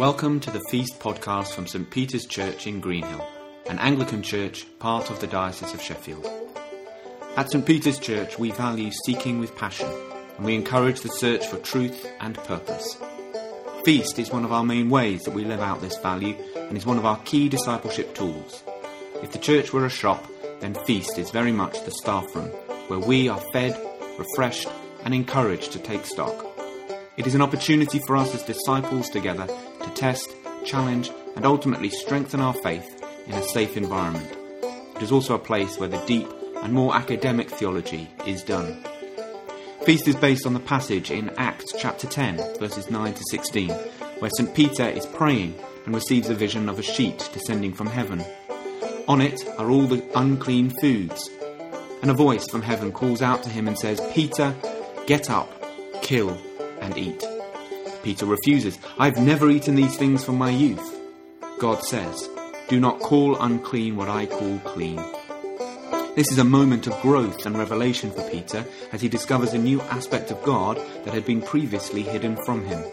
Welcome to the Feast podcast from St Peter's Church in Greenhill, an Anglican church part of the Diocese of Sheffield. At St Peter's Church we value seeking with passion, and we encourage the search for truth and purpose. Feast is one of our main ways that we live out this value, and is one of our key discipleship tools. If the church were a shop, then Feast is very much the staff room, where we are fed, refreshed, and encouraged to take stock. It is an opportunity for us as disciples together to test, challenge, and ultimately strengthen our faith in a safe environment. It is also a place where the deep and more academic theology is done. Feast is based on the passage in Acts chapter 10, verses 9 to 16, where St Peter is praying and receives a vision of a sheet descending from heaven. On it are all the unclean foods, and a voice from heaven calls out to him and says, "Peter, get up, kill, and eat." Peter refuses. "I've never eaten these things from my youth." God says, "Do not call unclean what I call clean." This is a moment of growth and revelation for Peter as he discovers a new aspect of God that had been previously hidden from him.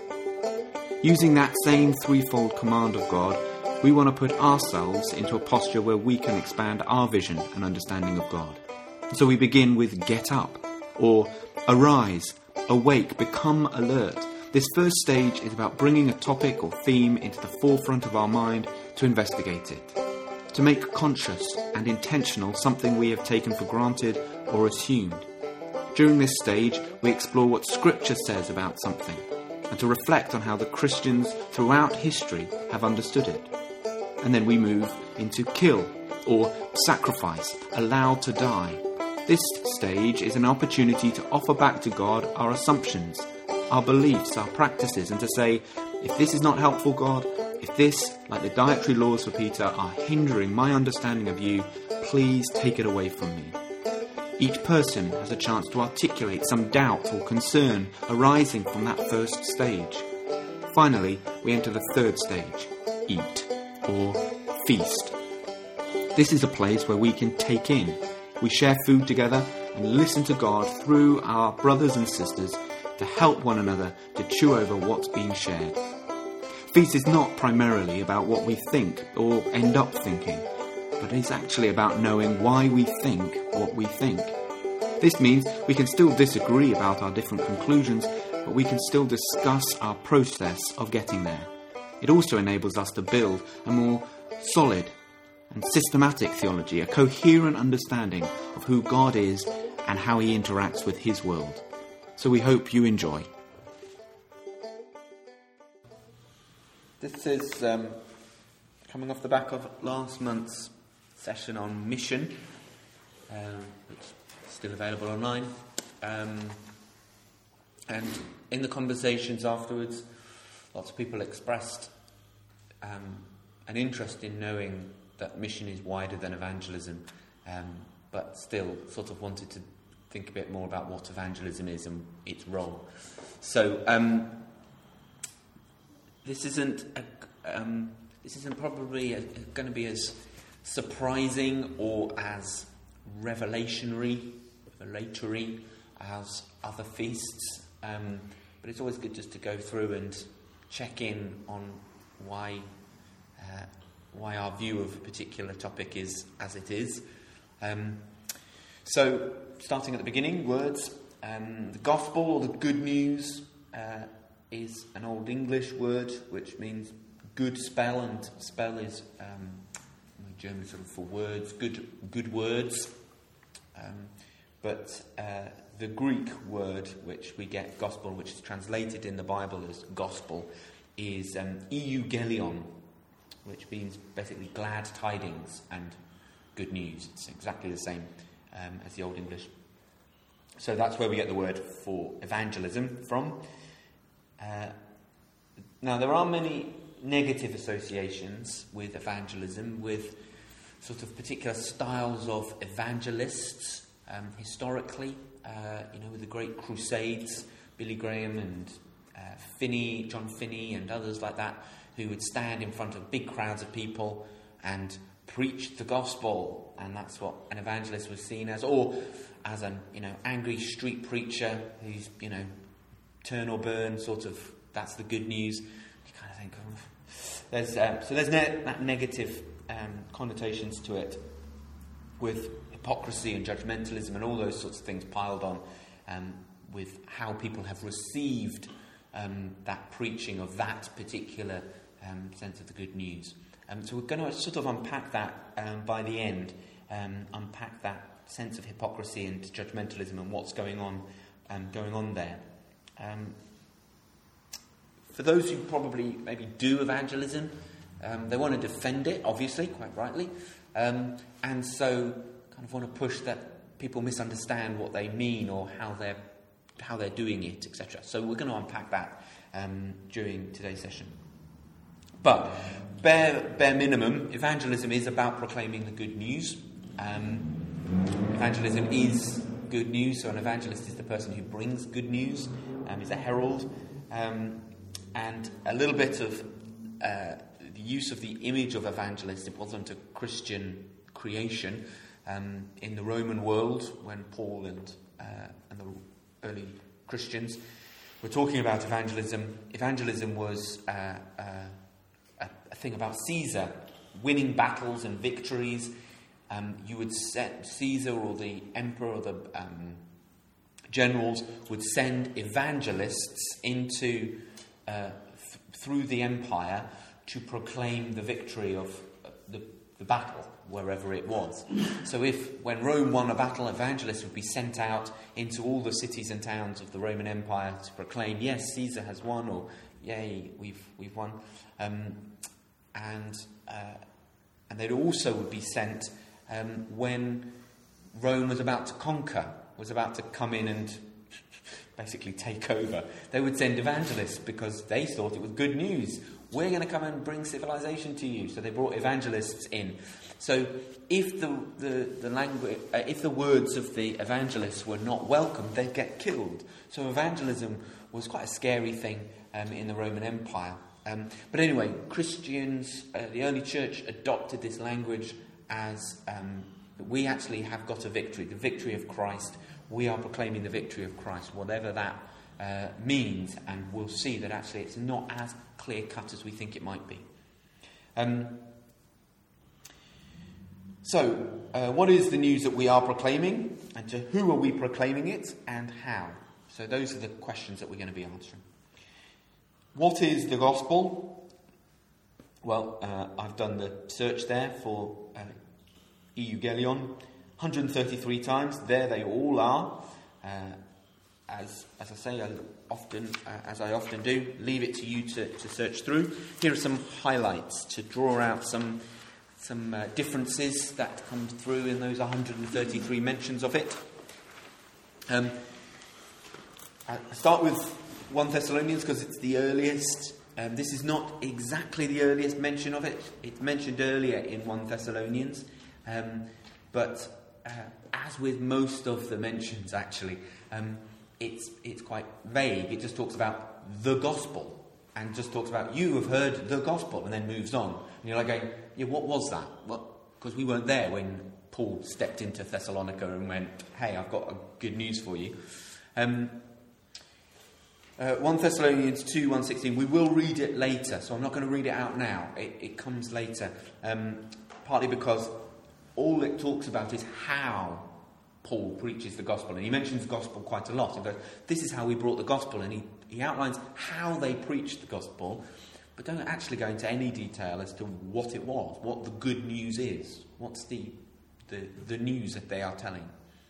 Using that same threefold command of God, we want to put ourselves into a posture where we can expand our vision and understanding of God. So we begin with get up, or arise, awake, become alert. This first stage is about bringing a topic or theme into the forefront of our mind to investigate it, to make conscious and intentional something we have taken for granted or assumed. During this stage, we explore what Scripture says about something, and to reflect on how the Christians throughout history have understood it. And then we move into kill, or sacrifice, allowed to die. This stage is an opportunity to offer back to God our assumptions, our beliefs, our practices, and to say, if this is not helpful, God, if this, like the dietary laws for Peter, are hindering my understanding of you, please take it away from me. Each person has a chance to articulate some doubt or concern arising from that first stage. Finally, we enter the third stage, eat, or feast. This is a place where we can take in. We share food together and listen to God through our brothers and sisters to help one another to chew over what's being shared. Feast is not primarily about what we think or end up thinking, but it's actually about knowing why we think what we think. This means we can still disagree about our different conclusions, but we can still discuss our process of getting there. It also enables us to build a more solid and systematic theology, a coherent understanding of who God is and how he interacts with his world. So we hope you enjoy. This is coming off the back of last month's session on mission, which is still available online. And in the conversations afterwards, lots of people expressed an interest in knowing that mission is wider than evangelism, but still sort of wanted to think a bit more about what evangelism is and its role. So this isn't probably going to be as surprising or as revelatory as other feasts, but it's always good just to go through and check in on why our view of a particular topic is as it is. So, starting at the beginning, words. The gospel, or the good news, is an Old English word which means good spell, and spell is German sort of for words, good words. But the Greek word which we get gospel, which is translated in the Bible as gospel, is euangelion, which means basically glad tidings and good news. It's exactly the same as the Old English. So that's where we get the word for evangelism from. Now, there are many negative associations with evangelism, with sort of particular styles of evangelists historically. With the great Crusades, Billy Graham and John Finney and others like that, who would stand in front of big crowds of people and preach the gospel, and that's what an evangelist was seen as, or as an angry street preacher who's turn or burn sort of. That's the good news. You kind of think, there's negative connotations to it, with hypocrisy and judgmentalism and all those sorts of things piled on, with how people have received that preaching of that particular sense of the good news. So we're going to sort of unpack that by the end, unpack that sense of hypocrisy and judgmentalism and what's going on there. For those who probably maybe do evangelism, they want to defend it, obviously, quite rightly, and so kind of want to push that people misunderstand what they mean or how they're doing it, etc. So we're going to unpack that during today's session. But bare minimum, evangelism is about proclaiming the good news. Evangelism is good news, so an evangelist is the person who brings good news, is a herald, and a little bit of the use of the image of evangelist. It wasn't a Christian creation in the Roman world when Paul and the early Christians were talking about evangelism. Evangelism was a thing about Caesar winning battles and victories. You would set Caesar or the emperor or the generals would send evangelists into through the empire to proclaim the victory of the battle wherever it was. So when Rome won a battle, evangelists would be sent out into all the cities and towns of the Roman Empire to proclaim, yes, Caesar has won, or yay, we've won. And they also would be sent when Rome was about to conquer, was about to come in and basically take over. They would send evangelists because they thought it was good news. We're going to come and bring civilization to you. So they brought evangelists in. So if if the words of the evangelists were not welcome, they'd get killed. So evangelism was quite a scary thing in the Roman Empire. But anyway, Christians, the early church adopted this language as we actually have got a victory, the victory of Christ. We are proclaiming the victory of Christ, whatever that means, and we'll see that actually it's not as clear-cut as we think it might be. So, what is the news that we are proclaiming, and to who are we proclaiming it, and how? So those are the questions that we're going to be answering. What is the gospel? Well, I've done the search there for Euangelion 133 times. There they all are. As I say, as I often do, leave it to you to search through. Here are some highlights to draw out some differences that come through in those 133 mentions of it. I start with 1 Thessalonians because it's the earliest. This is not exactly the earliest mention of it. It's mentioned earlier in 1 Thessalonians. But as with most of the mentions, actually, it's quite vague. It just talks about the gospel and just talks about you have heard the gospel and then moves on. And you're like going, yeah, what was that? Well, because we weren't there when Paul stepped into Thessalonica and went, hey, I've got good news for you. 1 Thessalonians 2, 1:16, we will read it later, so I'm not going to read it out now. It comes later, partly because all it talks about is how Paul preaches the gospel, and he mentions gospel quite a lot. He goes, this is how we brought the gospel, and he outlines how they preached the gospel, but don't actually go into any detail as to what it was, what the good news is, what's the news that they are telling.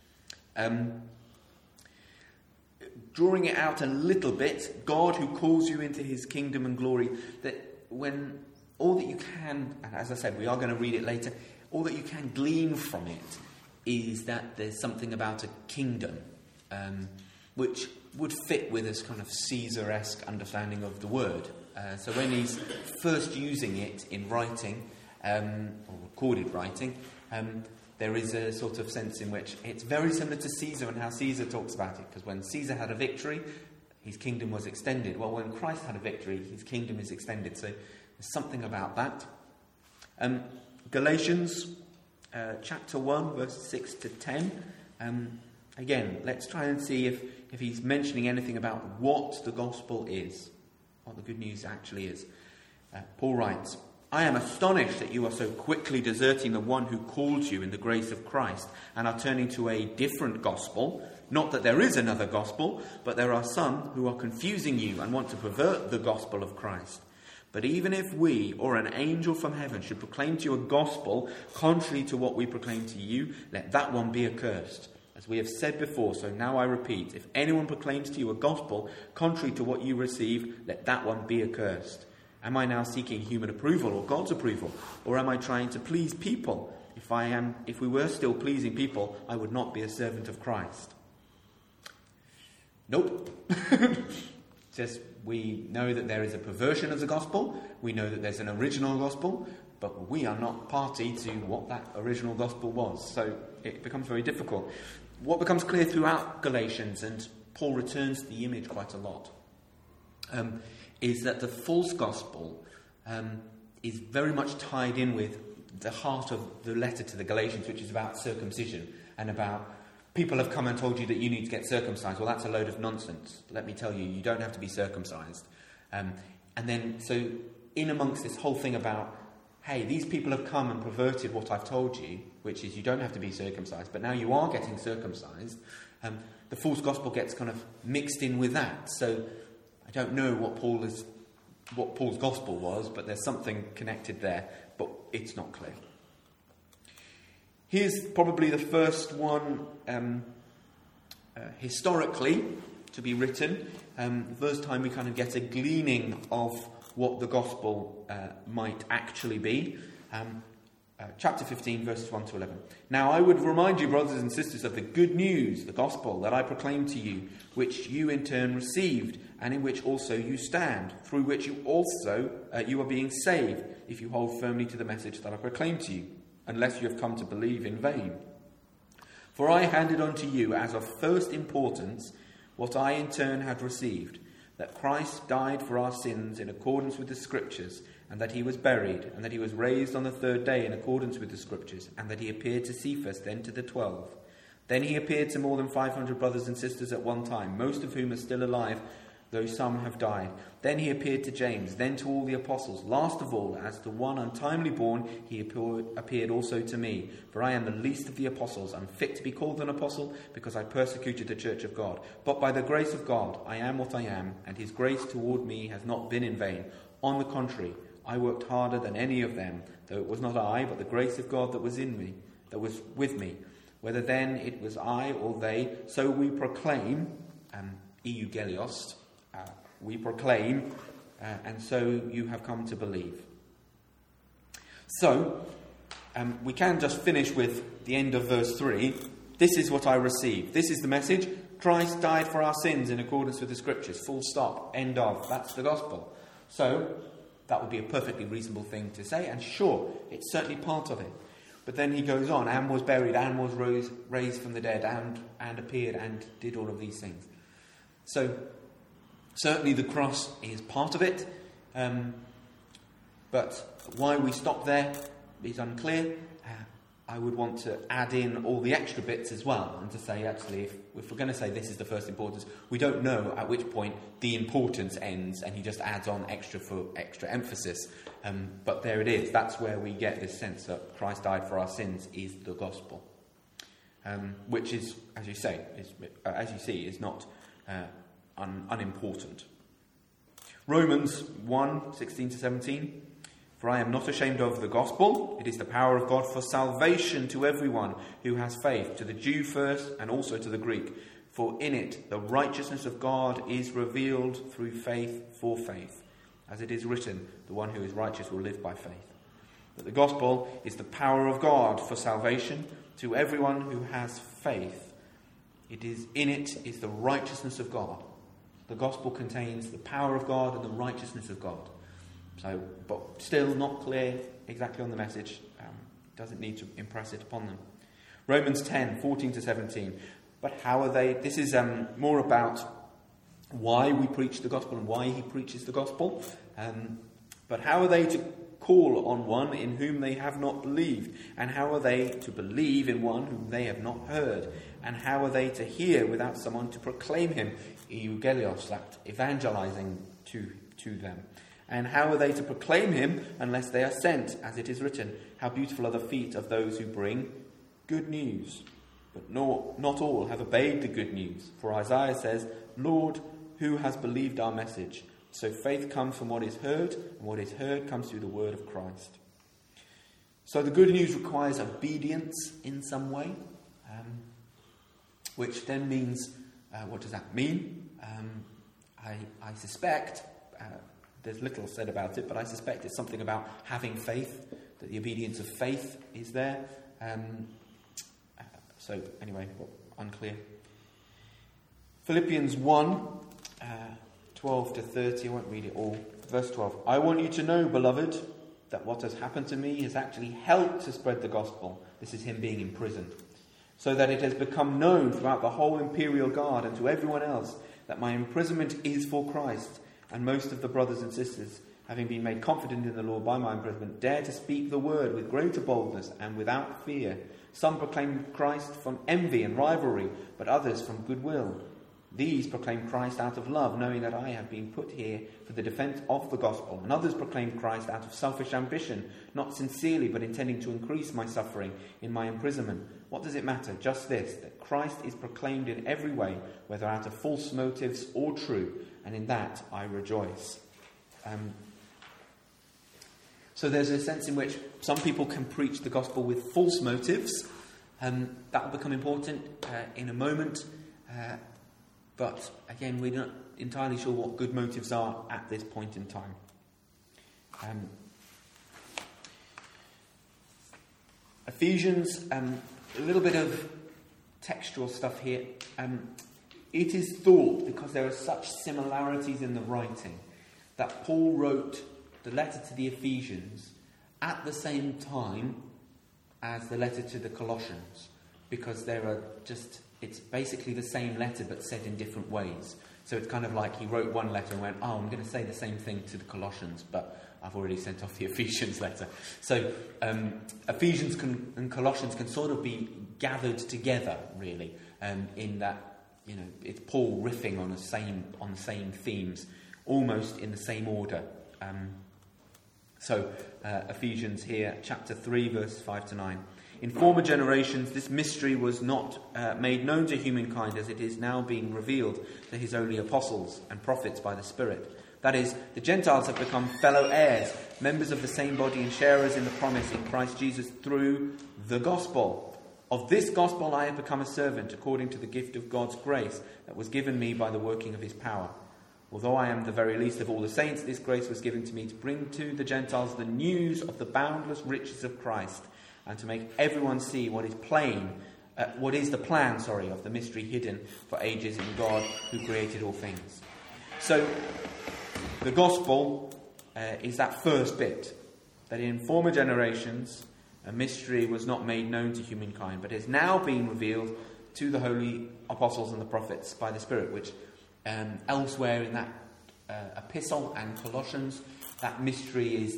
Drawing it out a little bit, God who calls you into his kingdom and glory, that when all that you can, and as I said, we are going to read it later, all that you can glean from it is that there's something about a kingdom, which would fit with this kind of Caesar-esque understanding of the word. So when he's first using it in writing, or recorded writing, there is a sort of sense in which it's very similar to Caesar and how Caesar talks about it. Because when Caesar had a victory, his kingdom was extended. Well, when Christ had a victory, his kingdom is extended. So there's something about that. Galatians chapter 1, verses 6 to 10. Again, let's try and see if he's mentioning anything about what the gospel is, what the good news actually is. Paul writes, I am astonished that you are so quickly deserting the one who called you in the grace of Christ and are turning to a different gospel. Not that there is another gospel, but there are some who are confusing you and want to pervert the gospel of Christ. But even if we or an angel from heaven should proclaim to you a gospel contrary to what we proclaim to you, let that one be accursed. As we have said before, so now I repeat, if anyone proclaims to you a gospel contrary to what you received, let that one be accursed. Am I now seeking human approval or God's approval? Or am I trying to please people? If we were still pleasing people, I would not be a servant of Christ. Nope. Just we know that there is a perversion of the gospel. We know that there's an original gospel, but we are not party to what that original gospel was. So it becomes very difficult. What becomes clear throughout Galatians, and Paul returns to the image quite a lot, is that the false gospel is very much tied in with the heart of the letter to the Galatians, which is about circumcision and about people have come and told you that you need to get circumcised. Well, that's a load of nonsense. Let me tell you, you don't have to be circumcised. And then, so in amongst this whole thing about, hey, these people have come and perverted what I've told you, which is you don't have to be circumcised, but now you are getting circumcised. The false gospel gets kind of mixed in with that. So I don't know what Paul's gospel was, but there's something connected there, but it's not clear. Here's probably the first one historically to be written. The first time we kind of get a gleaning of what the gospel might actually be. Chapter 15, verses 1 to 11. Now I would remind you, brothers and sisters, of the good news, the gospel, that I proclaimed to you, which you in turn received, and in which also you stand, through which you are being saved, if you hold firmly to the message that I proclaimed to you, unless you have come to believe in vain. For I handed on to you as of first importance what I in turn had received, that Christ died for our sins in accordance with the Scriptures, and that he was buried, and that he was raised on the third day in accordance with the Scriptures, and that he appeared to Cephas, then to the 12. Then he appeared to more than 500 brothers and sisters at one time, most of whom are still alive, though some have died. Then he appeared to James, then to all the apostles. Last of all, as the one untimely born, he appeared also to me. For I am the least of the apostles, unfit to be called an apostle, because I persecuted the church of God. But by the grace of God, I am what I am, and his grace toward me has not been in vain. On the contrary, I worked harder than any of them, though it was not I, but the grace of God that was in me, that was with me. Whether then it was I or they, so we proclaim, eugelios, we proclaim, and so you have come to believe. So, we can just finish with the end of verse 3. This is what I received. This is the message. Christ died for our sins in accordance with the Scriptures. Full stop. End of. That's the gospel. So, that would be a perfectly reasonable thing to say, and sure, it's certainly part of it. But then he goes on, and was buried, and was raised from the dead, and appeared, and did all of these things. So, certainly the cross is part of it, but why we stop there is unclear. I would want to add in all the extra bits as well, and to say, actually, if we're going to say this is the first importance, we don't know at which point the importance ends, and he just adds on extra for extra emphasis. But there it is. That's where we get this sense that Christ died for our sins is the gospel, which is, as you see, is not unimportant. Romans 1, 16 to 17. For I am not ashamed of the gospel. It is the power of God for salvation to everyone who has faith, to the Jew first and also to the Greek. For in it the righteousness of God is revealed through faith for faith. As it is written, the one who is righteous will live by faith. But the gospel is the power of God for salvation to everyone who has faith. In it is the righteousness of God. The gospel contains the power of God and the righteousness of God. So, but still not clear exactly on the message. Doesn't need to impress it upon them. Romans 10, 14 to 17. But how are they? This is more about why we preach the gospel and why he preaches the gospel. But how are they to call on one in whom they have not believed? And how are they to believe in one whom they have not heard? And how are they to hear without someone to proclaim him? Eugelios, that evangelizing to them. And how are they to proclaim him unless they are sent? As it is written, how beautiful are the feet of those who bring good news. But not all have obeyed the good news. For Isaiah says, Lord, who has believed our message? So faith comes from what is heard, and what is heard comes through the word of Christ. So the good news requires obedience in some way, which then means, what does that mean? I suspect, there's little said about it, but I suspect it's something about having faith, that the obedience of faith is there. So anyway, unclear. Philippians 1, 12 to 30, I won't read it all. Verse 12, I want you to know, beloved, that what has happened to me has actually helped to spread the gospel. This is him being in prison. So that it has become known throughout the whole imperial guard and to everyone else that my imprisonment is for Christ. And most of the brothers and sisters, having been made confident in the Lord by my imprisonment, dare to speak the word with greater boldness and without fear. Some proclaim Christ from envy and rivalry, but others from goodwill. These proclaim Christ out of love, knowing that I have been put here for the defense of the gospel. And others proclaim Christ out of selfish ambition, not sincerely, but intending to increase my suffering in my imprisonment. What does it matter? Just this, that Christ is proclaimed in every way, whether out of false motives or true, and in that I rejoice. So there's a sense in which some people can preach the gospel with false motives. That will become important in a moment. But again, we're not entirely sure what good motives are at this point in time. Ephesians, a little bit of textual stuff here. It is thought, because there are such similarities in the writing, that Paul wrote the letter to the Ephesians at the same time as the letter to the Colossians, because it's basically the same letter but said in different ways. So it's kind of like he wrote one letter and went, I'm going to say the same thing to the Colossians, but I've already sent off the Ephesians letter. So Ephesians and Colossians can sort of be gathered together, really, in that, it's Paul riffing on the same themes, almost in the same order. So Ephesians here, chapter 3, verses 5 to 9. In former generations, this mystery was not made known to humankind as it is now being revealed to his holy apostles and prophets by the Spirit. That is, the Gentiles have become fellow heirs, members of the same body and sharers in the promise in Christ Jesus through the gospel. Of this gospel I have become a servant according to the gift of God's grace that was given me by the working of his power. Although I am the very least of all the saints, this grace was given to me to bring to the Gentiles the news of the boundless riches of Christ, and to make everyone see what is the plan of the mystery hidden for ages in God who created all things. So, the gospel is that first bit, that in former generations a mystery was not made known to humankind, but is now being revealed to the holy apostles and the prophets by the Spirit, which elsewhere in that epistle and Colossians, that mystery is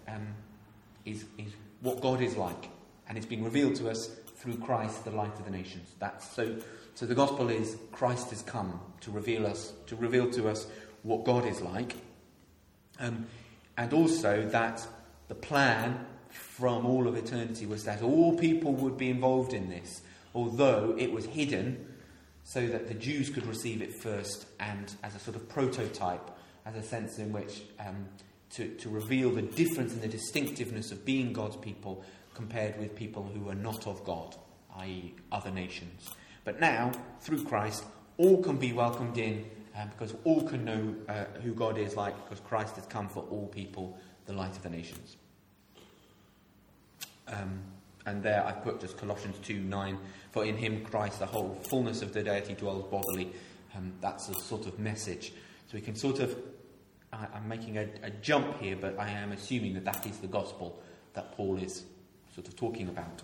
what God is like, and it's being revealed to us through Christ, the light of the nations. So the gospel is Christ has come to reveal to us what God is like, and also that the plan from all of eternity was that all people would be involved in this, although it was hidden, so that the Jews could receive it first, and as a sort of prototype, as a sense in which to reveal the difference and the distinctiveness of being God's people compared with people who are not of God, i.e. other nations. But now, through Christ, all can be welcomed in, because all can know who God is like, because Christ has come for all people, the light of the nations. And there I put just Colossians 2:9, for in him Christ the whole fullness of the deity dwells bodily. That's a sort of message. So we can sort of, I'm making a jump here, but I am assuming that is the gospel that Paul is sort of talking about.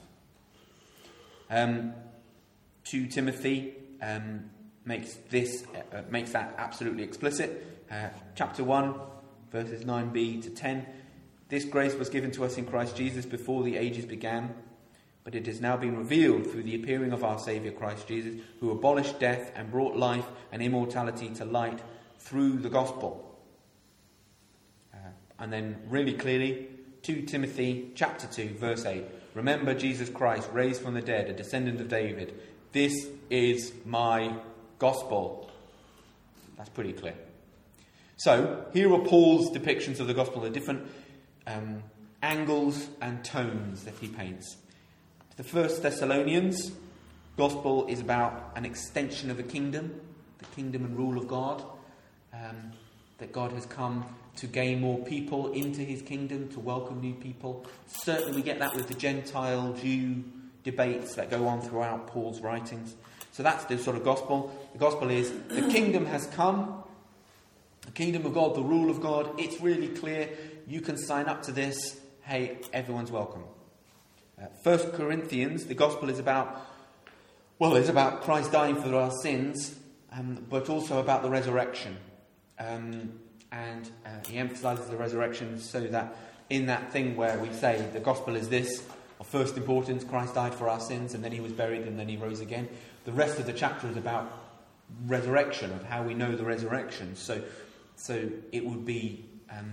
2 Timothy makes that absolutely explicit. Chapter 1, verses 9b to 10. This grace was given to us in Christ Jesus before the ages began, but it has now been revealed through the appearing of our Saviour Christ Jesus, who abolished death and brought life and immortality to light through the gospel. And then really clearly, 2 Timothy chapter 2, verse 8. Remember Jesus Christ, raised from the dead, a descendant of David. This is my gospel. That's pretty clear. So, here are Paul's depictions of the gospel, the different angles and tones that he paints. The First Thessalonians, gospel is about an extension of the kingdom and rule of God, that God has come to gain more people into his kingdom, to welcome new people. Certainly we get that with the Gentile-Jew debates that go on throughout Paul's writings. So that's the sort of gospel. The gospel is the kingdom has come, the kingdom of God, the rule of God. It's really clear. You can sign up to this. Hey, everyone's welcome. 1 Corinthians, the gospel is about Christ dying for our sins, but also about the resurrection. And he emphasises the resurrection so that in that thing where we say the gospel is this, of first importance, Christ died for our sins and then he was buried and then he rose again. The rest of the chapter is about resurrection, of how we know the resurrection. So it would be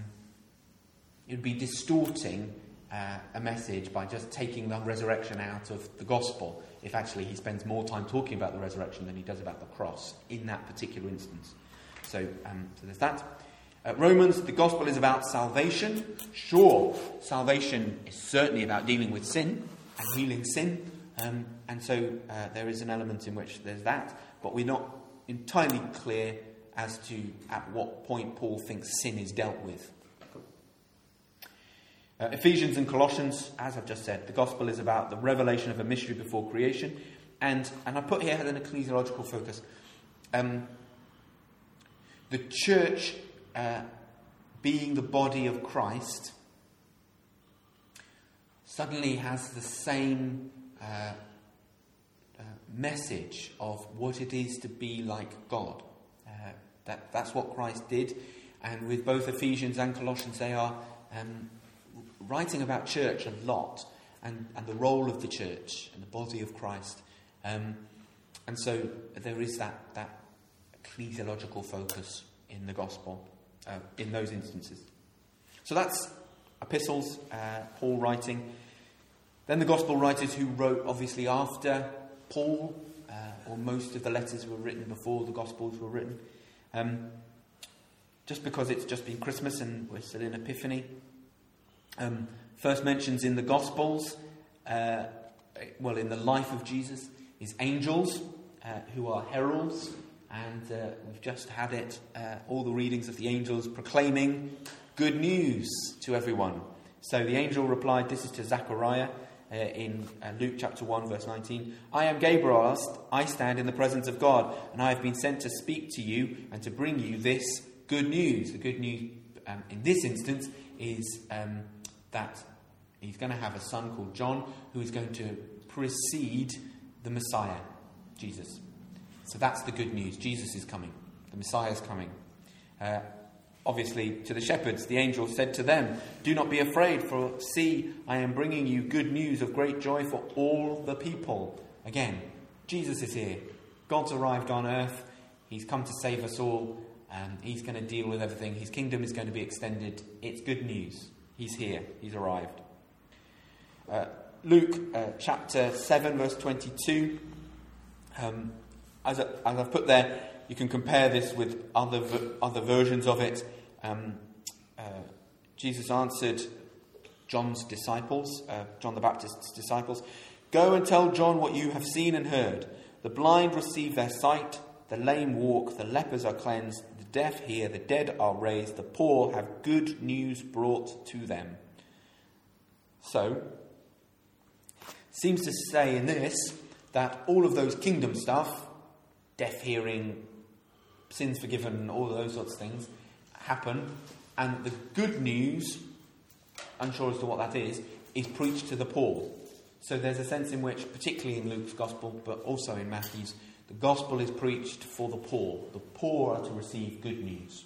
distorting a message by just taking the resurrection out of the gospel, if actually he spends more time talking about the resurrection than he does about the cross in that particular instance. So there's that. Romans, the gospel is about salvation. Sure, salvation is certainly about dealing with sin and healing sin. And so there is an element in which there's that. But we're not entirely clear as to at what point Paul thinks sin is dealt with. Ephesians and Colossians, as I've just said, the gospel is about the revelation of a mystery before creation. And I put here an ecclesiological focus. The church, being the body of Christ, suddenly has the same message of what it is to be like God. That's what Christ did. And with both Ephesians and Colossians, they are writing about church a lot, and the role of the church and the body of Christ. And so there is that ecclesiological focus in the gospel in those instances. So that's epistles, Paul writing. Then the gospel writers who wrote obviously after Paul, or most of the letters were written before the gospels were written. Just because it's just been Christmas and we're still in Epiphany. First mentions in the gospels, in the life of Jesus, is angels who are heralds. And we've just had it, all the readings of the angels proclaiming good news to everyone. So the angel replied, this is to Zechariah in Luke chapter 1 verse 19. I am Gabriel, I stand in the presence of God, and I have been sent to speak to you and to bring you this good news. The good news in this instance is that he's going to have a son called John who is going to precede the Messiah, Jesus. So that's the good news. Jesus is coming. The Messiah is coming. Obviously, to the shepherds, the angel said to them, do not be afraid, for see, I am bringing you good news of great joy for all the people. Again, Jesus is here. God's arrived on earth. He's come to save us all. He's going to deal with everything. His kingdom is going to be extended. It's good news. He's here. He's arrived. Luke chapter 7, verse 22. As I've put there, you can compare this with other versions of it. Jesus answered John's disciples, John the Baptist's disciples, go and tell John what you have seen and heard. The blind receive their sight, the lame walk, the lepers are cleansed, the deaf hear, the dead are raised, the poor have good news brought to them. So, seems to say in this that all of those kingdom stuff, deaf hearing, sins forgiven, all of those sorts of things, happen. And the good news, unsure as to what that is preached to the poor. So there's a sense in which, particularly in Luke's Gospel, but also in Matthew's, the Gospel is preached for the poor. The poor are to receive good news.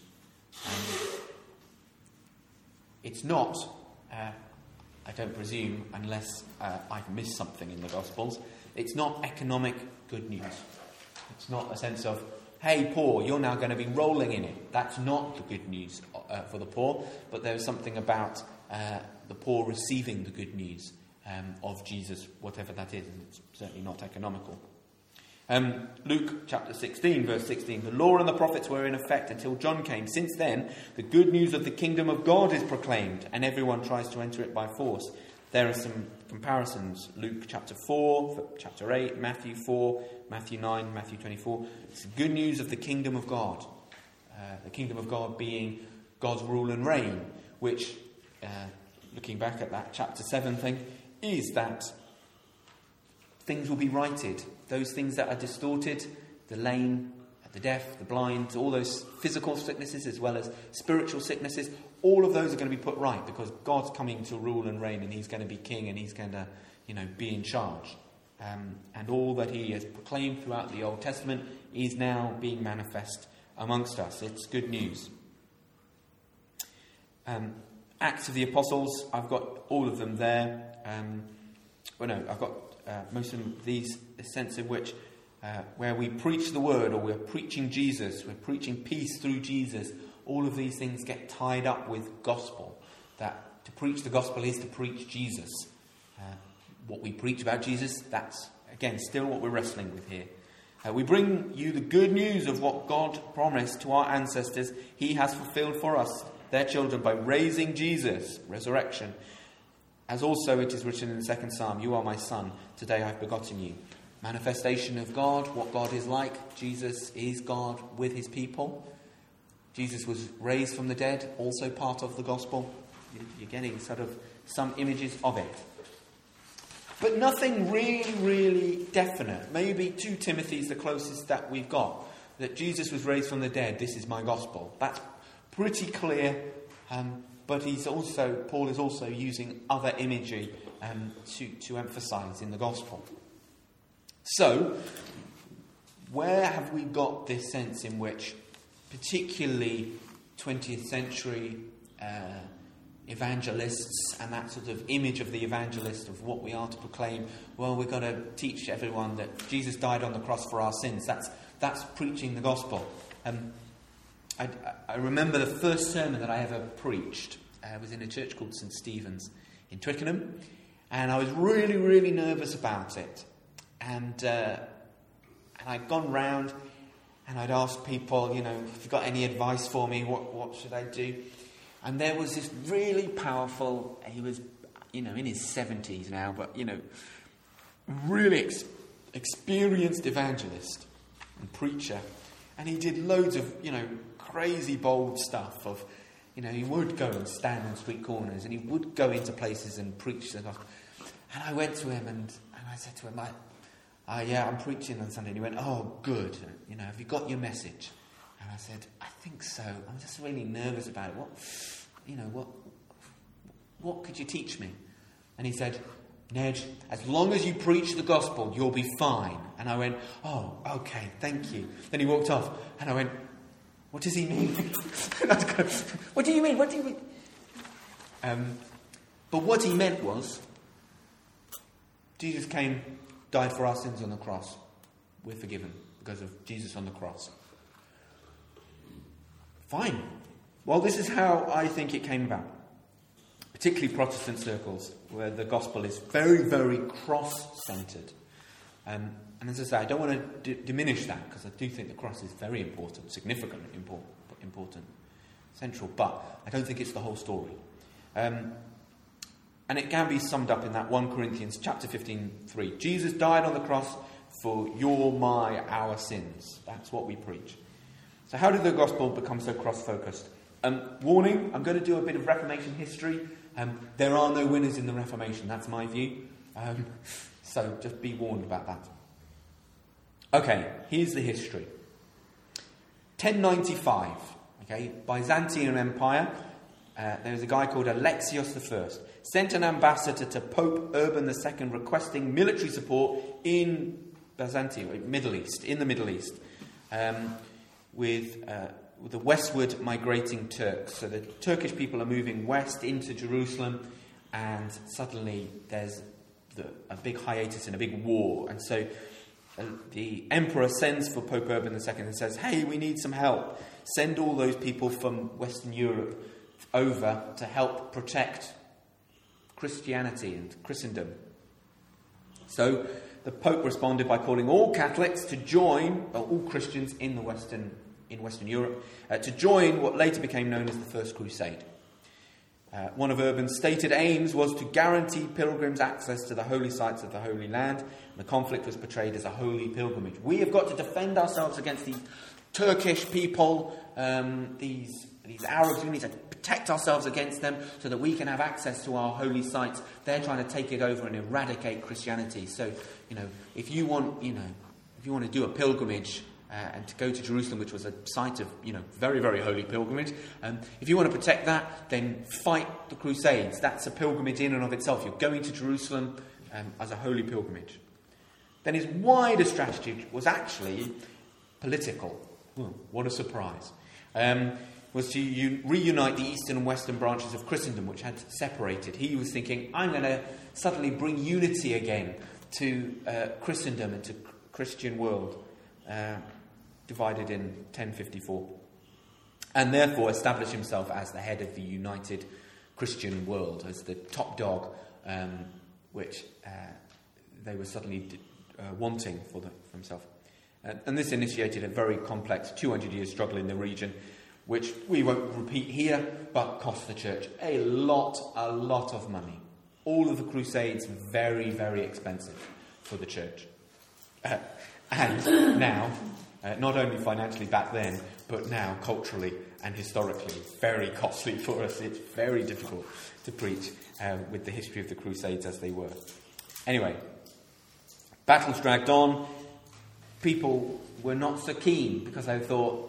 It's not, I don't presume, unless I've missed something in the Gospels, it's not economic good news. It's not a sense of, hey, poor, you're now going to be rolling in it. That's not the good news for the poor, but there's something about the poor receiving the good news of Jesus, whatever that is, and it's certainly not economical. Luke chapter 16, verse 16, the law and the prophets were in effect until John came. Since then, the good news of the kingdom of God is proclaimed, and everyone tries to enter it by force. There are some comparisons. Luke chapter 4, chapter 8, Matthew 4, Matthew 9, Matthew 24. It's the good news of the kingdom of God. The kingdom of God being God's rule and reign, which, looking back at that chapter 7 thing, is that things will be righted. Those things that are distorted, the lame, the deaf, the blind, all those physical sicknesses as well as spiritual sicknesses, all of those are going to be put right because God's coming to rule and reign, and he's going to be king, and he's going to, be in charge. And all that he has proclaimed throughout the Old Testament is now being manifest amongst us. It's good news. Acts of the Apostles, I've got all of them there. I've got most of these, a sense in which where we preach the word, or we're preaching Jesus, we're preaching peace through Jesus, all of these things get tied up with gospel. That to preach the gospel is to preach Jesus. What we preach about Jesus, that's, again, still what we're wrestling with here. We bring you the good news of what God promised to our ancestors. He has fulfilled for us, their children, by raising Jesus, resurrection. As also it is written in the second psalm, you are my son, today I have begotten you. Manifestation of God, what God is like. Jesus is God with his people. Jesus was raised from the dead, also part of the gospel. You're getting sort of some images of it. But nothing really, really definite. Maybe 2 Timothy is the closest that we've got. That Jesus was raised from the dead, this is my gospel. That's pretty clear. But Paul is also using other imagery to emphasize in the gospel. So, where have we got this sense in which, particularly 20th century evangelists and that sort of image of the evangelist of what we are to proclaim, well, we've got to teach everyone that Jesus died on the cross for our sins. That's preaching the gospel. I remember the first sermon that I ever preached was in a church called St. Stephen's in Twickenham, and I was really, really nervous about it. And I'd gone round and I'd asked people, if you've got any advice for me, what should I do? And there was this really powerful, he was, in his 70s now, but, really experienced evangelist and preacher. And he did loads of, crazy bold stuff of, he would go and stand on street corners and he would go into places and preach the gospel. And I went to him and I said to him, I'm preaching on Sunday. And he went, oh, good. Have you got your message? And I said, I think so. I'm just really nervous about it. What could you teach me? And he said, Ned, as long as you preach the gospel, you'll be fine. And I went, oh, okay, thank you. Then he walked off, and I went, what does he mean? What do you mean? What do you mean? But what he meant was, Jesus came, died for our sins on the cross. We're forgiven because of Jesus on the cross. Fine. Well, this is how I think it came about. Particularly Protestant circles, where the gospel is very, very cross-centred. And as I say, I don't want to diminish that, because I do think the cross is very important, significantly important, central, but I don't think it's the whole story. And it can be summed up in that 1 Corinthians chapter 15:3. Jesus died on the cross for our sins. That's what we preach. So how did the gospel become so cross-focused? Warning, I'm going to do a bit of Reformation history. There are no winners in the Reformation, that's my view. So just be warned about that. Okay, here's the history. 1095, Byzantine Empire. There was a guy called Alexios I, sent an ambassador to Pope Urban II requesting military support in Byzantium, in the Middle East, with the westward migrating Turks. So the Turkish people are moving west into Jerusalem, and suddenly there's a big hiatus and a big war. And so the emperor sends for Pope Urban II and says, hey, we need some help. Send all those people from Western Europe over to help protect Christianity and Christendom. So the Pope responded by calling all Catholics to join, or all Christians in Western Europe, to join what later became known as the First Crusade. One of Urban's stated aims was to guarantee pilgrims access to the holy sites of the Holy Land. And the conflict was portrayed as a holy pilgrimage. We have got to defend ourselves against these Turkish people, these Arabs. We need to protect ourselves against them so that we can have access to our holy sites. They're trying to take it over and eradicate Christianity. So, if you want to do a pilgrimage and to go to Jerusalem, which was a site of, very, very holy pilgrimage, if you want to protect that, then fight the Crusades. That's a pilgrimage in and of itself. You're going to Jerusalem as a holy pilgrimage. Then his wider strategy was actually political. Oh, what a surprise. Was to reunite the eastern and western branches of Christendom, which had separated. He was thinking, I'm going to suddenly bring unity again to Christendom and to Christian world, divided in 1054, and therefore establish himself as the head of the united Christian world, as the top dog, which they were suddenly wanting for himself. And this initiated a very complex 200-year struggle in the region, which we won't repeat here, but cost the church a lot of money. All of the Crusades, very, very expensive for the church. And now, not only financially back then, but now culturally and historically, very costly for us. It's very difficult to preach with the history of the Crusades as they were. Anyway, battles dragged on. People were not so keen because they thought,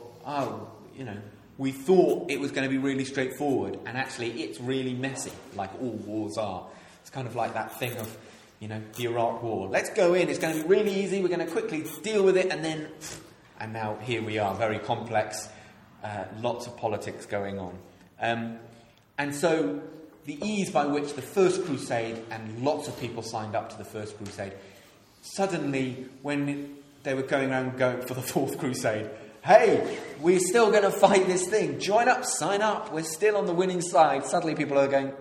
we thought it was going to be really straightforward, and actually it's really messy, like all wars are. It's kind of like that thing of, the Iraq War. Let's go in, it's going to be really easy, we're going to quickly deal with it, and now here we are, very complex, lots of politics going on. And so the ease by which the First Crusade, and lots of people signed up to the First Crusade, suddenly when they were going for the Fourth Crusade, hey, we're still going to fight this thing. Join up, sign up. We're still on the winning side. Suddenly people are going,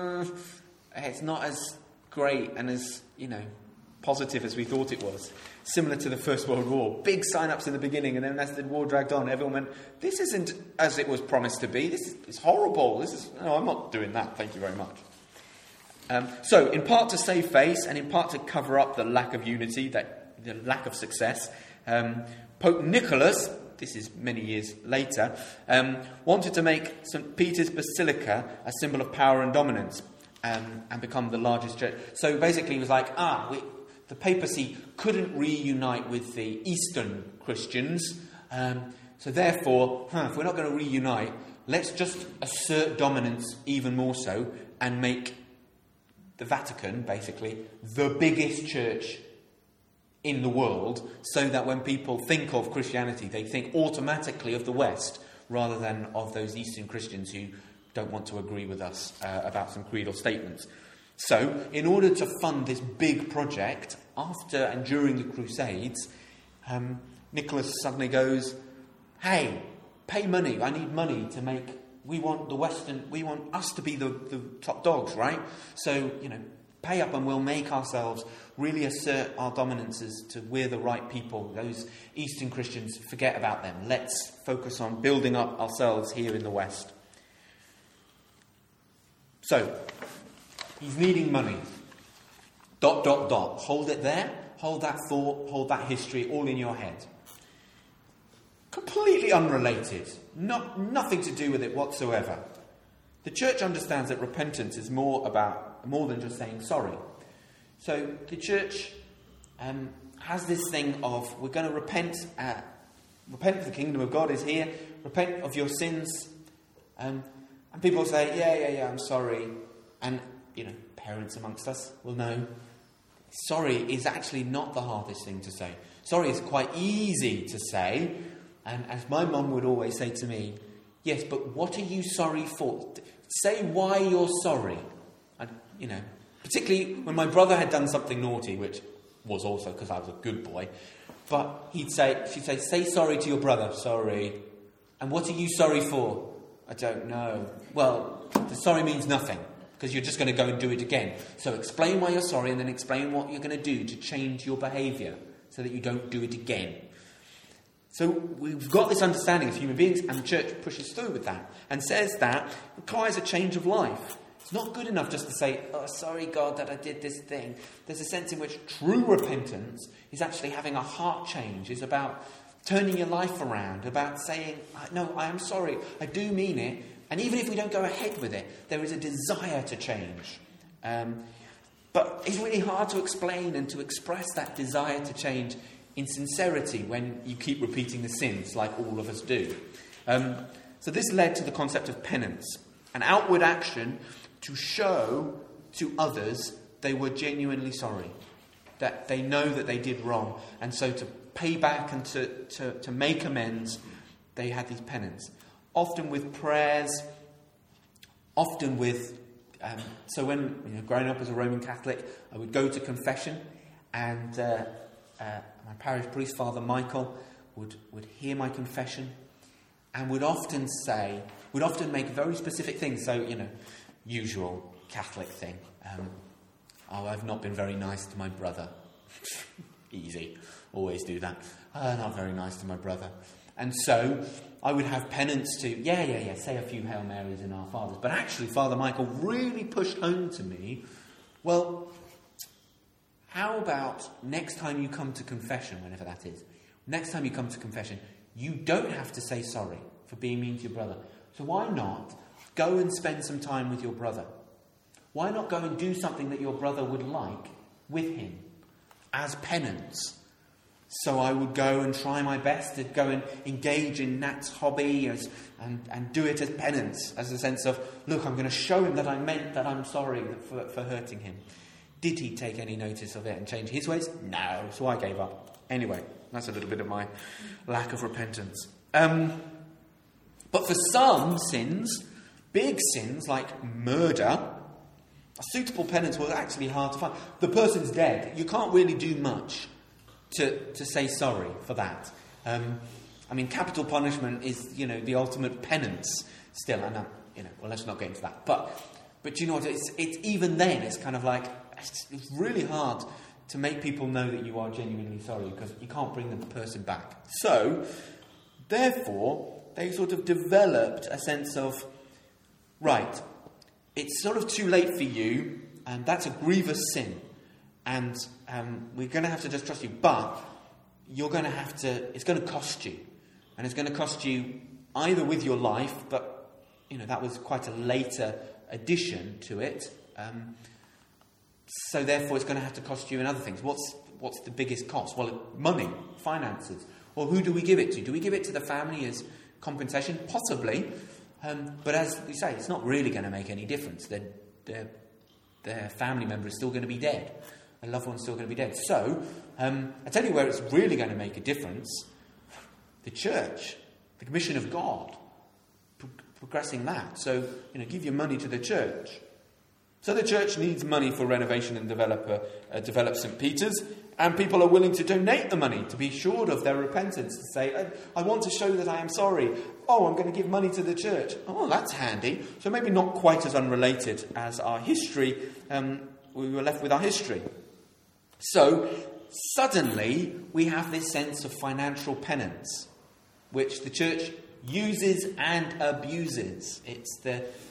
it's not as great and as, positive as we thought it was. Similar to the First World War. Big sign-ups in the beginning, and then as the war dragged on, everyone went, this isn't as it was promised to be. This is horrible. No, I'm not doing that. Thank you very much. So, in part to save face, and in part to cover up the lack of unity, the lack of success, Pope Nicholas, this is many years later, wanted to make St. Peter's Basilica a symbol of power and dominance and become the largest church. So basically he was like, the papacy couldn't reunite with the Eastern Christians, so therefore, if we're not going to reunite, let's just assert dominance even more so and make the Vatican, basically, the biggest church in the world, so that when people think of Christianity, they think automatically of the West rather than of those Eastern Christians who don't want to agree with us about some creedal statements. So, in order to fund this big project, after and during the Crusades, Nicholas suddenly goes, hey, pay money, I need money to make, we want us to be the top dogs, right? So, pay up and we'll make ourselves really assert our dominances to we're the right people. Those Eastern Christians, forget about them. Let's focus on building up ourselves here in the West. So, he's needing money. ... Hold it there. Hold that thought. Hold that history all in your head. Completely unrelated. Nothing to do with it whatsoever. The church understands that repentance is more than just saying sorry. So the church has this thing of, we're going to repent. Repent, the kingdom of God is here. Repent of your sins. And people say, yeah, I'm sorry. And, parents amongst us will know, sorry is actually not the hardest thing to say. Sorry is quite easy to say. And as my mum would always say to me, yes, but what are you sorry for? Say why you're sorry. And, particularly when my brother had done something naughty, which was also because I was a good boy. But she'd say, say sorry to your brother. Sorry. And what are you sorry for? I don't know. Well, the sorry means nothing, because you're just going to go and do it again. So explain why you're sorry, and then explain what you're going to do to change your behaviour so that you don't do it again. So we've got this understanding of human beings, and the church pushes through with that and says that requires a change of life. It's not good enough just to say, oh, sorry, God, that I did this thing. There's a sense in which true repentance is actually having a heart change, is about turning your life around, about saying, no, I am sorry, I do mean it. And even if we don't go ahead with it, there is a desire to change. But it's really hard to explain and to express that desire to change in sincerity when you keep repeating the sins like all of us do. So this led to the concept of penance, an outward action to show to others they were genuinely sorry, that they know that they did wrong, and so to pay back and to make amends, they had these penance. Often with prayers, often with... so when growing up as a Roman Catholic, I would go to confession, and my parish priest, Father Michael, would hear my confession and would often make very specific things. So, usual Catholic thing. I've not been very nice to my brother. Easy. Always do that. Not very nice to my brother. And so I would have penance to, say a few Hail Marys and Our Fathers. But actually, Father Michael really pushed home to me, well, how about next time you come to confession, whenever that is, next time you come to confession, you don't have to say sorry for being mean to your brother. So why not go and spend some time with your brother? Why not go and do something that your brother would like with him as penance? So I would go and try my best to go and engage in Nat's hobby and do it as penance, as a sense of, look, I'm going to show him that I meant that I'm sorry for hurting him. Did he take any notice of it and change his ways? No, so I gave up. Anyway, that's a little bit of my lack of repentance. But for some sins, big sins like murder, a suitable penance was actually hard to find. The person's dead. You can't really do much to say sorry for that. Capital punishment is, the ultimate penance still. And, well, let's not get into that. But you know what? It's even then, it's kind of like, it's really hard to make people know that you are genuinely sorry because you can't bring the person back. So, therefore, they sort of developed a sense of, right, it's sort of too late for you, and that's a grievous sin. And we're going to have to just trust you. But you're going to have to... It's going to cost you. And it's going to cost you either with your life, but, that was quite a later addition to it. So therefore it's going to have to cost you in other things. What's the biggest cost? Well, money, finances. Well, who do we give it to? Do we give it to the family as compensation? Possibly. But as we say, it's not really going to make any difference. Their family member is still going to be dead. Their loved one's still going to be dead. So, I tell you where it's really going to make a difference. The church, the commission of God, progressing that. So, give your money to the church. So the church needs money for renovation and develop St. Peter's, and people are willing to donate the money to be assured of their repentance, to say, I want to show that I am sorry. Oh, I'm going to give money to the church. Oh, that's handy. So maybe not quite as unrelated as our history. We were left with our history. So suddenly we have this sense of financial penance, which the church uses and abuses. It's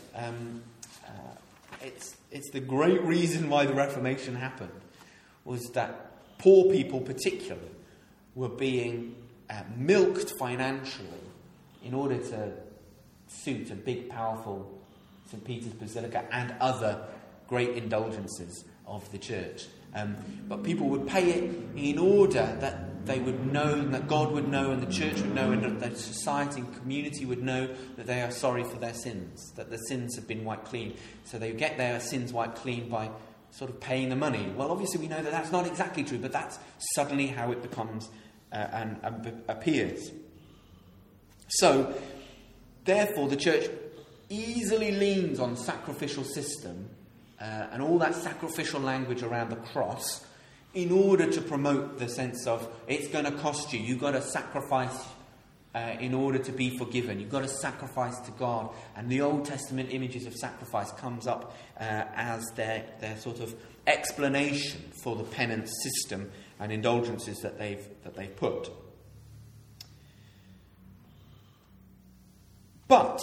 the great reason why the Reformation happened, was that poor people particularly were being milked financially in order to suit a big, powerful St. Peter's Basilica and other great indulgences of the church. But people would pay it in order that they would know, and that God would know, and the church would know, and that the society and community would know that they are sorry for their sins, that the sins have been wiped clean. So they get their sins wiped clean by sort of paying the money. Well, obviously we know that that's not exactly true, but that's suddenly how it becomes and appears. So, therefore, the church easily leans on sacrificial system and all that sacrificial language around the cross in order to promote the sense of it's going to cost you. You've got to sacrifice in order to be forgiven. You've got to sacrifice to God. And the Old Testament images of sacrifice comes up as their sort of explanation for the penance system and indulgences that they've put. But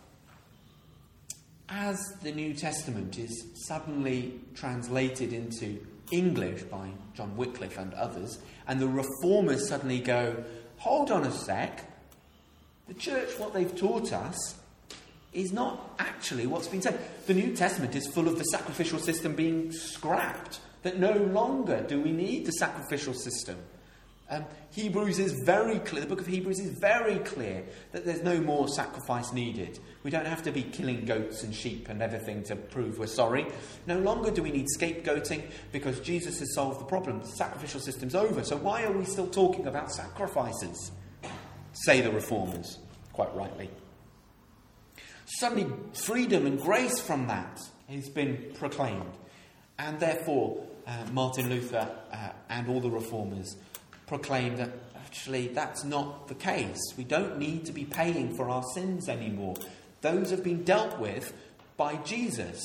as the New Testament is suddenly translated into English by John Wycliffe and others, and the reformers suddenly go, hold on a sec, the church, what they've taught us, is not actually what's been said. The New Testament is full of the sacrificial system being scrapped, that no longer do we need the sacrificial system. Hebrews is very clear, the book of Hebrews is very clear that there's no more sacrifice needed. We don't have to be killing goats and sheep and everything to prove we're sorry. No longer do we need scapegoating because Jesus has solved the problem. The sacrificial system's over. So why are we still talking about sacrifices? Say the reformers, quite rightly. Suddenly freedom and grace from that has been proclaimed. And therefore, Martin Luther and all the reformers proclaimed that actually that's not the case. We don't need to be paying for our sins anymore. Those have been dealt with by Jesus.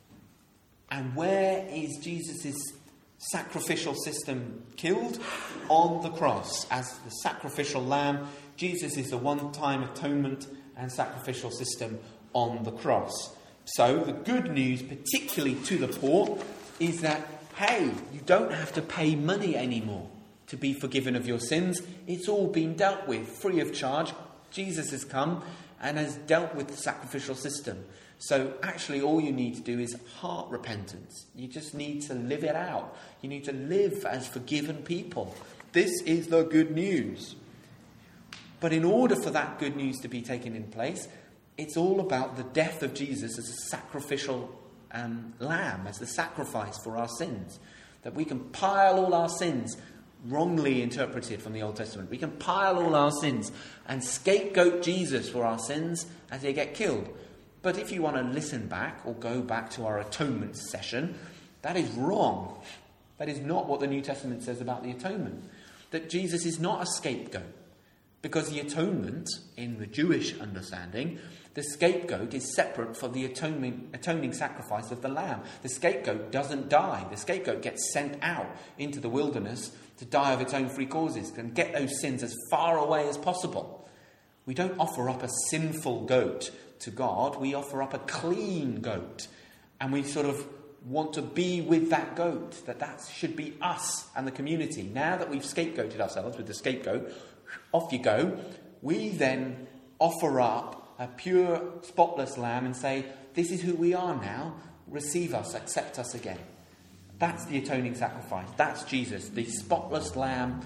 And where is Jesus' sacrificial system killed? On the cross. As the sacrificial lamb, Jesus is the one-time atonement and sacrificial system on the cross. So the good news, particularly to the poor, is that, hey, you don't have to pay money anymore to be forgiven of your sins. It's all been dealt with, free of charge. Jesus has come and has dealt with the sacrificial system. So actually all you need to do is heart repentance. You just need to live it out. You need to live as forgiven people. This is the good news. But in order for that good news to be taken in place, it's all about the death of Jesus as a sacrificial lamb, as the sacrifice for our sins. That we can pile all our sins, wrongly interpreted from the Old Testament, we can pile all our sins and scapegoat Jesus for our sins as they get killed. But if you want to listen back or go back to our atonement session, that is wrong. That is not what the New Testament says about the atonement. That Jesus is not a scapegoat. Because the atonement, in the Jewish understanding, the scapegoat is separate from the atoning sacrifice of the lamb. The scapegoat doesn't die. The scapegoat gets sent out into the wilderness to die of its own free causes and get those sins as far away as possible. We don't offer up a sinful goat to God. We offer up a clean goat. And we sort of want to be with that goat. That should be us and the community. Now that we've scapegoated ourselves with the scapegoat, off you go. We then offer up a pure, spotless lamb and say, this is who we are now. Receive us, accept us again. That's the atoning sacrifice. That's Jesus, the spotless lamb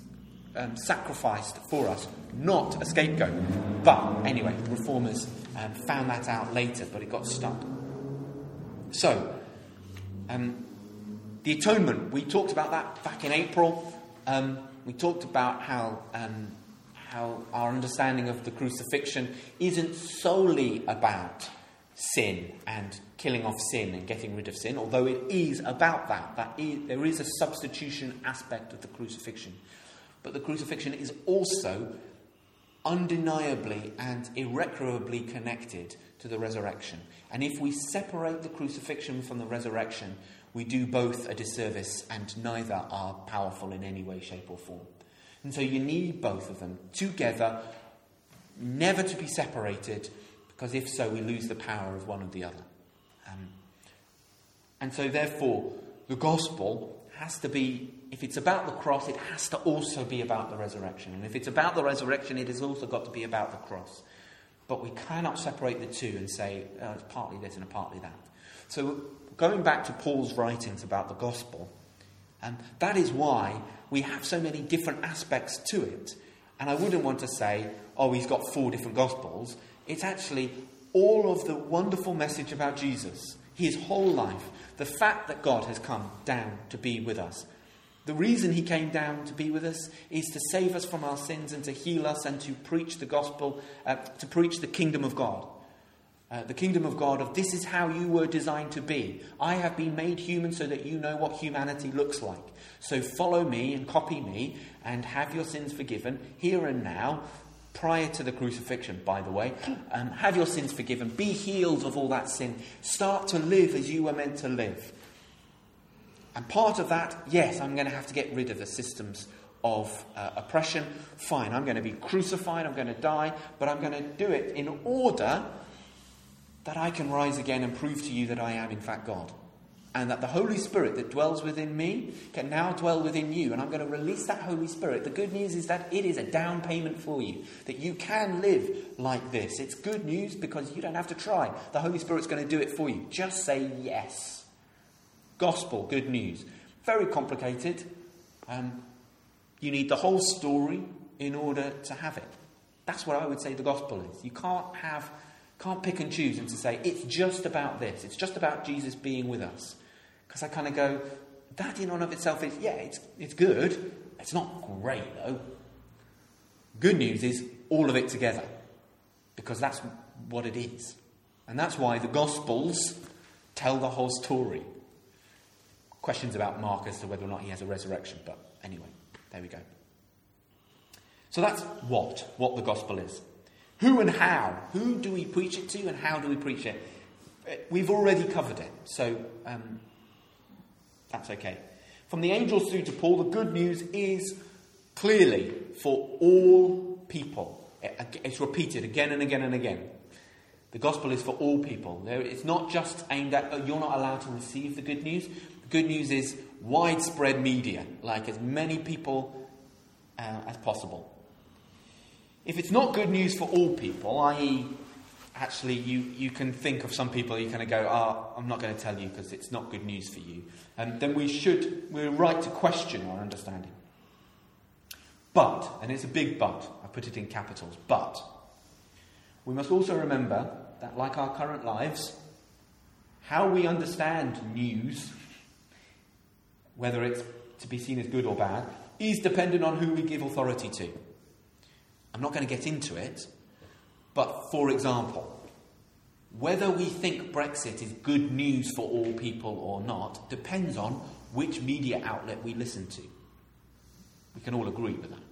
sacrificed for us, not a scapegoat. But anyway, reformers found that out later, but it got stuck. So, the atonement, we talked about that back in April. We talked about how our understanding of the crucifixion isn't solely about sin and killing off sin and getting rid of sin, although it is about that. There is a substitution aspect of the crucifixion. But the crucifixion is also undeniably and irreparably connected to the resurrection. And if we separate the crucifixion from the resurrection, we do both a disservice and neither are powerful in any way, shape or form. And so you need both of them together, never to be separated, because if so, we lose the power of one or the other. And so therefore, the gospel has to be, if it's about the cross, it has to also be about the resurrection. And if it's about the resurrection, it has also got to be about the cross. But we cannot separate the two and say, it's partly this and partly that. So going back to Paul's writings about the gospel, that is why we have so many different aspects to it. And I wouldn't want to say, he's got 4 different gospels. It's actually all of the wonderful message about Jesus, his whole life, the fact that God has come down to be with us. The reason he came down to be with us is to save us from our sins and to heal us and to preach the gospel, to preach the kingdom of God. The kingdom of God of this is how you were designed to be. I have been made human so that you know what humanity looks like. So follow me and copy me and have your sins forgiven here and now, prior to the crucifixion, by the way. Have your sins forgiven. Be healed of all that sin. Start to live as you were meant to live. And part of that, yes, I'm going to have to get rid of the systems of oppression. Fine, I'm going to be crucified, I'm going to die, but I'm going to do it in order that I can rise again and prove to you that I am in fact God. And that the Holy Spirit that dwells within me can now dwell within you. And I'm going to release that Holy Spirit. The good news is that it is a down payment for you. That you can live like this. It's good news because you don't have to try. The Holy Spirit's going to do it for you. Just say yes. Gospel, good news. Very complicated. You need the whole story in order to have it. That's what I would say the gospel is. You can't pick and choose and to say, it's just about this. It's just about Jesus being with us. Because I kind of go, that in and of itself is, yeah, it's good. It's not great, though. Good news is all of it together. Because that's what it is. And that's why the Gospels tell the whole story. Questions about Mark as to whether or not he has a resurrection. But anyway, there we go. So that's what the Gospel is. Who and how? Who do we preach it to and how do we preach it? We've already covered it, so that's okay. From the angels through to Paul, the good news is clearly for all people. It's repeated again and again and again. The gospel is for all people. It's not just aimed at, you're not allowed to receive the good news. The good news is widespread media, like as many people as possible. If it's not good news for all people, i.e. actually you can think of some people you kind of go, I'm not going to tell you because it's not good news for you, then we're right to question our understanding. But, and it's a big but, I put it in capitals, but we must also remember that like our current lives, how we understand news, whether it's to be seen as good or bad, is dependent on who we give authority to. I'm not going to get into it, but for example, whether we think Brexit is good news for all people or not depends on which media outlet we listen to. We can all agree with that.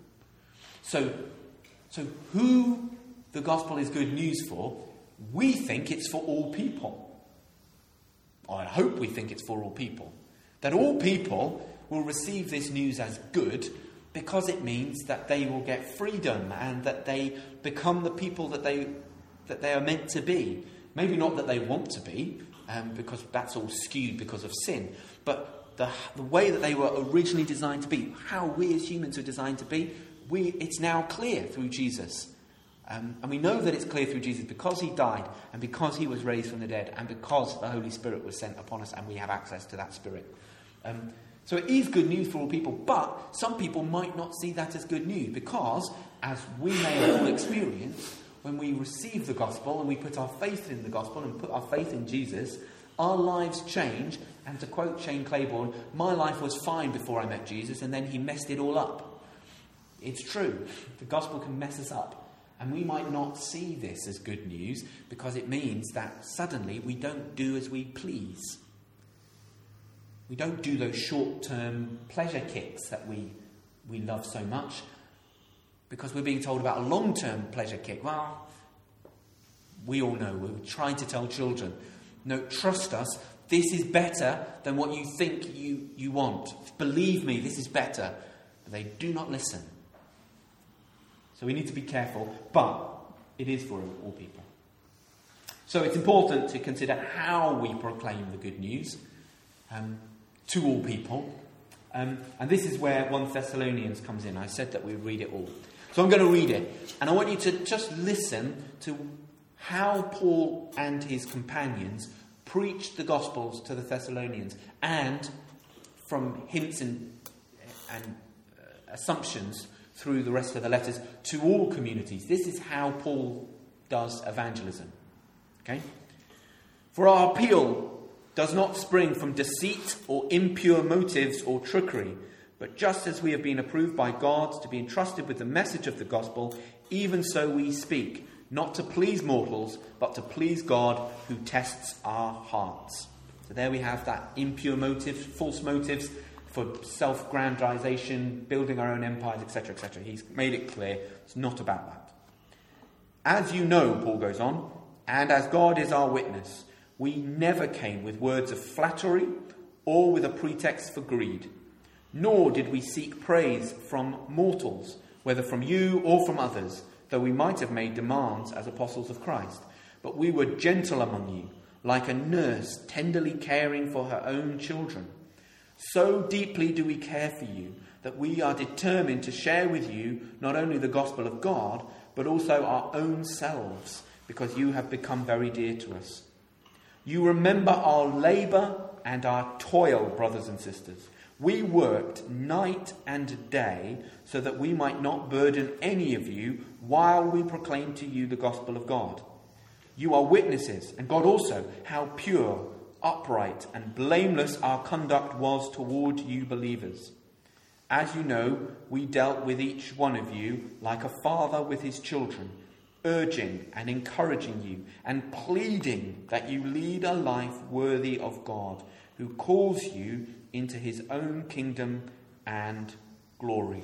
So who the gospel is good news for, we think it's for all people. Or I hope we think it's for all people. That all people will receive this news as good because it means that they will get freedom and that they become the people that they are meant to be. Maybe not that they want to be, because that's all skewed because of sin. But the way that they were originally designed to be, how we as humans are designed to be, it's now clear through Jesus. And we know that it's clear through Jesus because he died and because he was raised from the dead and because the Holy Spirit was sent upon us and we have access to that Spirit. So it is good news for all people, but some people might not see that as good news because, as we may have all experienced, when we receive the gospel and we put our faith in the gospel and put our faith in Jesus, our lives change. And to quote Shane Claiborne, my life was fine before I met Jesus and then he messed it all up. It's true. The gospel can mess us up. And we might not see this as good news because it means that suddenly we don't do as we please. We don't do those short-term pleasure kicks that we love so much because we're being told about a long-term pleasure kick. Well, we all know, we're trying to tell children, no, trust us, this is better than what you think you want. Believe me, this is better. But they do not listen. So we need to be careful, but it is for all people. So it's important to consider how we proclaim the good news to all people. And this is where 1 Thessalonians comes in. I said that we read it all. So I'm going to read it. And I want you to just listen to how Paul and his companions preached the Gospels to the Thessalonians, and from hints and assumptions through the rest of the letters to all communities. This is how Paul does evangelism. Okay? For our appeal does not spring from deceit or impure motives or trickery, but just as we have been approved by God to be entrusted with the message of the gospel, even so we speak, not to please mortals, but to please God who tests our hearts. So there we have that impure motives, false motives for self-grandization, building our own empires, etc., etc. He's made it clear it's not about that. As you know, Paul goes on, and as God is our witness, we never came with words of flattery or with a pretext for greed, nor did we seek praise from mortals, whether from you or from others, though we might have made demands as apostles of Christ. But we were gentle among you, like a nurse tenderly caring for her own children. So deeply do we care for you that we are determined to share with you not only the gospel of God, but also our own selves, because you have become very dear to us. You remember our labour and our toil, brothers and sisters. We worked night and day so that we might not burden any of you while we proclaim to you the gospel of God. You are witnesses, and God also, how pure, upright, and blameless our conduct was toward you believers. As you know, we dealt with each one of you like a father with his children, urging and encouraging you and pleading that you lead a life worthy of God, who calls you into his own kingdom and glory.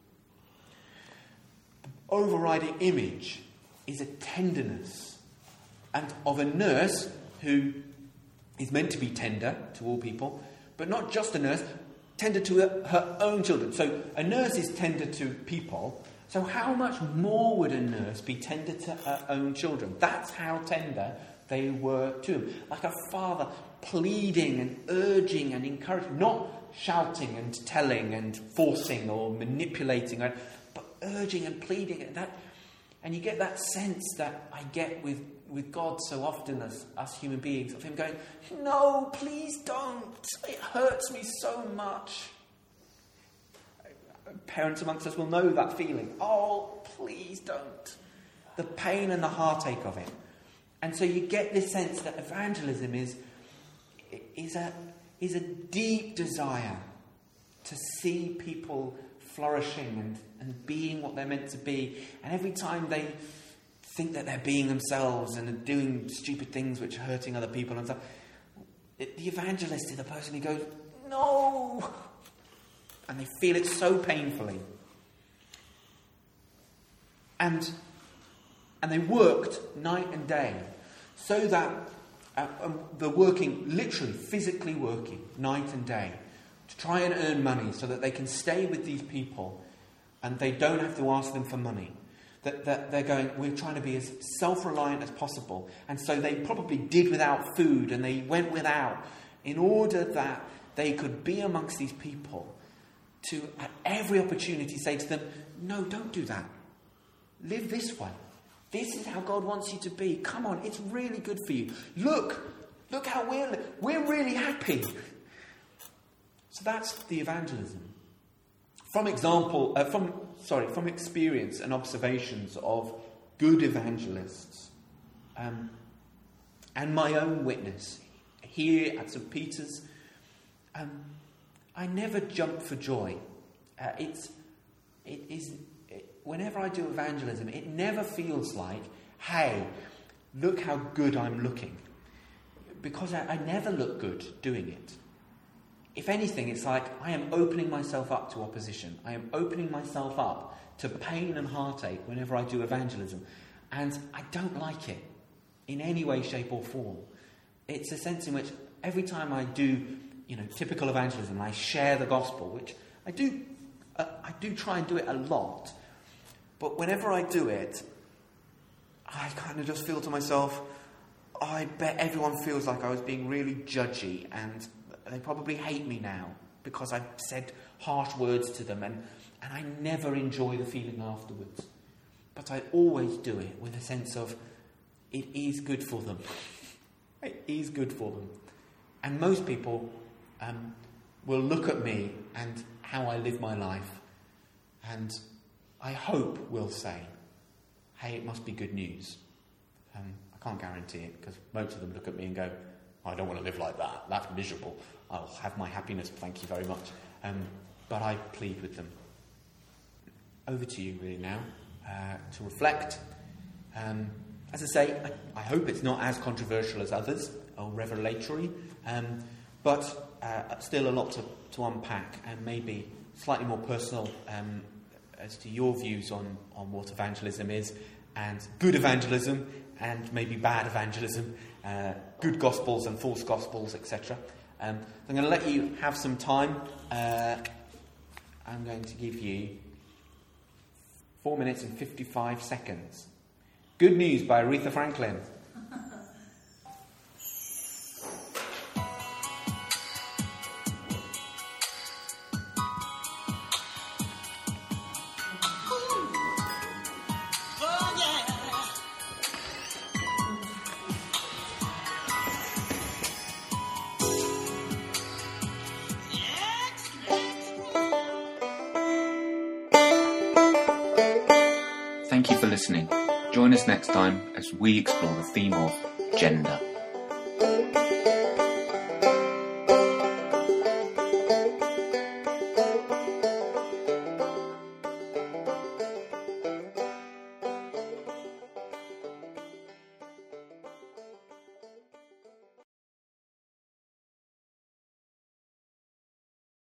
The overriding image is a tenderness and of a nurse who is meant to be tender to all people, but not just a nurse, tender to her own children. So a nurse is tender to people, so how much more would a nurse be tender to her own children? That's how tender they were to him. Like a father pleading and urging and encouraging, not shouting and telling and forcing or manipulating, but urging and pleading. And you get that sense that I get with God so often as us human beings, of him going, no, please don't. It hurts me so much. Parents amongst us will know that feeling. Oh, please don't. The pain and the heartache of it. And so you get this sense that evangelism is a deep desire to see people flourishing and being what they're meant to be. And every time they think that they're being themselves and are doing stupid things which are hurting other people and stuff, the evangelist is the person who goes, no! And they feel it so painfully. And they worked night and day so that they're working, literally, physically working night and day to try and earn money so that they can stay with these people and they don't have to ask them for money. That they're going, we're trying to be as self-reliant as possible. And so they probably did without food and they went without in order that they could be amongst these people to, at every opportunity, say to them, no, don't do that. Live this way. This is how God wants you to be. Come on, it's really good for you. Look how we're really happy. So that's the evangelism. From experience and observations of good evangelists, and my own witness here at St. Peter's, I never jump for joy. Whenever I do evangelism, it never feels like, hey, look how good I'm looking. Because I never look good doing it. If anything, it's like I am opening myself up to opposition. I am opening myself up to pain and heartache whenever I do evangelism. And I don't like it in any way, shape or form. It's a sense in which every time I do, typical evangelism, I share the gospel, which I do try and do it a lot. But whenever I do it, I kind of just feel to myself, I bet everyone feels like I was being really judgy and they probably hate me now because I've said harsh words to them and I never enjoy the feeling afterwards. But I always do it with a sense of it is good for them. It is good for them. And most people will look at me and how I live my life and I hope will say, hey, it must be good news. I can't guarantee it because most of them look at me and go, I don't want to live like that. That's miserable. I'll have my happiness, thank you very much. But I plead with them. Over to you really now to reflect As I say, I hope it's not as controversial as others, or revelatory, but still a lot to unpack, and maybe slightly more personal as to your views on what evangelism is, and good evangelism, and maybe bad evangelism, good gospels and false gospels, etc. I'm going to let you have some time. I'm going to give you 4 minutes and 55 seconds. Good News by Aretha Franklin. Thank you for listening. Join us next time as we explore the theme of gender.